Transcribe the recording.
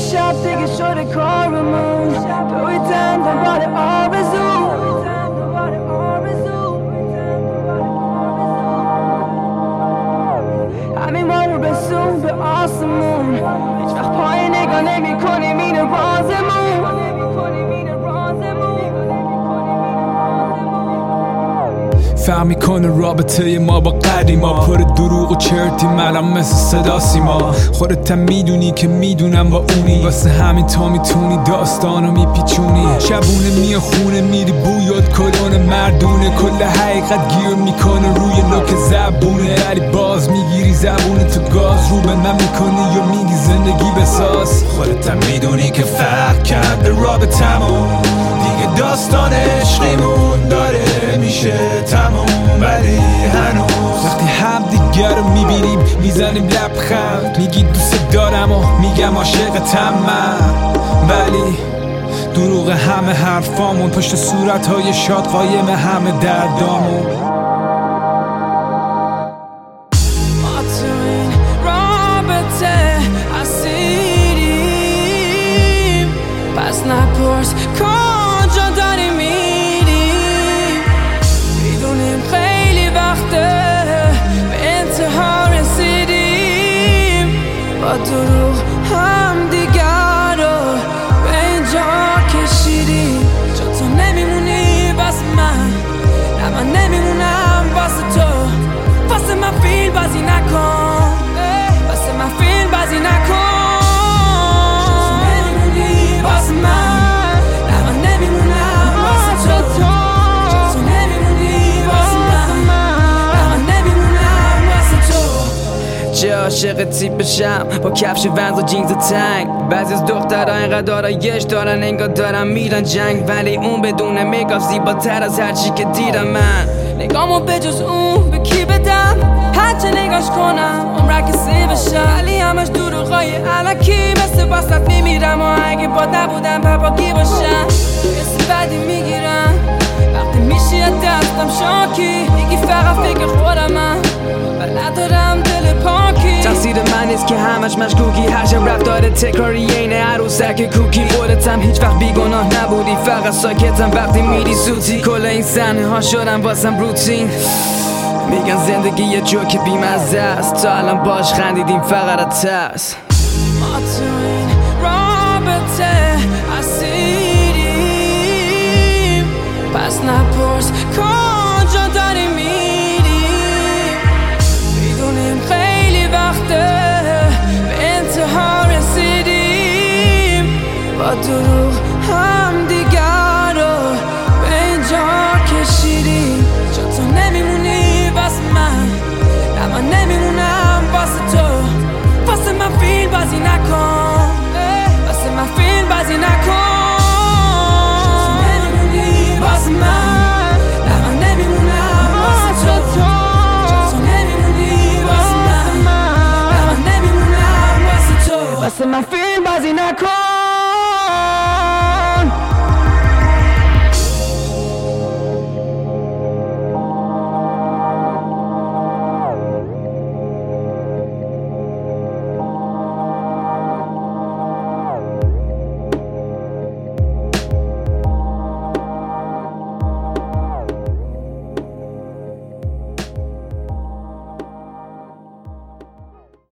شب دیگه شده کارمون، دویدن دنبال آرزو. همین ما رو بسون به آسمون، هیچ وقت پای نگاه نمی کنیم اینه رازمون. فرق میکنه رابطه ما با قدیما، پر دروغ و چرتی منم مثل صدا سیما. خودت هم میدونی که میدونم با اونی، واسه همین تا میتونی داستانو میپیچونی. شبونه میه خونه میری بویات کلون مردونه، کل حقیقت گیر میکنه روی لوک زبونه. ولی باز میگیری زبونه تو گاز، رو به من میکنی یا میگی زندگی بساز. خودت هم میدونی که فرق کرده رابطمون، دیگه داستان عشقیمون داره میشه تموم. ولی هنوز وقتی هم دیگر رو میبینیم میزنیم لبخند، میگی دوست دارم و میگم عاشقتم من. ولی دروغ همه حرفامون، پشت صورتهای شاد قایم همه دردامون. ما تو این رابطه اسیریم، پس نپرس کجا داری میری. میدونیم خیلی وقته به انتها رسیدیم، با دروغ هم دیگر رو به اینجا کشیدیم. چون تو نمیمونی واسه من، نه من نمیمونم واسه تو. واسه من فیلم بازی نکن، واسه من فیلم بازی نکن. تو نمیمونی واسه من، نه من نمیمونم واسه تو. تو نمیمونی واسه من، نه من نمیمونم واسه تو. چه عاشق تیپشم با کفش ونز و جینز تنگ. بعضی از دخترها اینقدر آرایش دارن انگار دارن میرن جنگ، ولی اون بدون میکاپ زیباتر از هر چی که دیدم من. نگامو به جز اون به کی بدم؟ هرچه نگاش کنم عمرک سی بشم، ولی همش دروغای علکی. مثل واسط میمیرم و اگه با نبودم پاپاگی باشم. حس بدی میگیرم وقتی میشی از دستم شاکی، میگی فقط فکر خودمم و ندارم دل پاکی. تقصیر من نیست که همش مشکوکی، هر شب رفتار تکراری عین عروسک کوکی. خودت هم هیچ وقت بیگناه نبودی، فقط ساکتم وقتی میری سوتی. کل این صحنه ها شدن واسم روتین، میگن زندگی یه جوک بیمزه است، تا الان باش خندیدیم فقط از ترس. ما تو این رابطه اسیریم، پس نپرس کجا داری میری. میدونیم خیلی وقته به انتها رسیدیم، با دروغ هم دیگر رو به اینجا کشیدیم. چون تو نمیمونی واسه من، نه من نمیمونم واسه تو. واسه من فیلم بازی نکن، واسه من فیلم بازی نکن. تو نمیمونی واسه من، نه من نمیمونم واسه تو. تو نمیمونی واسه من، نه من نمیمونم واسه تو. واسه من فیلم بازی نکن.